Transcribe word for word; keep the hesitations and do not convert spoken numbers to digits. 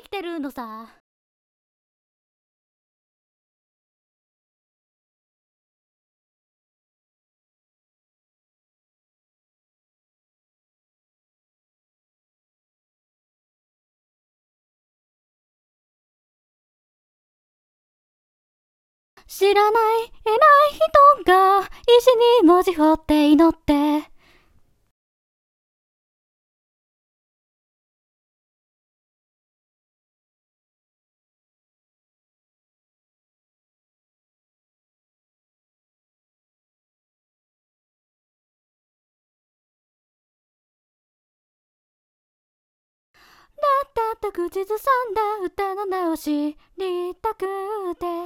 きてるのさ。知らない偉い人が石に文字彫って祈って、だったと口ずさんだ歌の直しりたくて、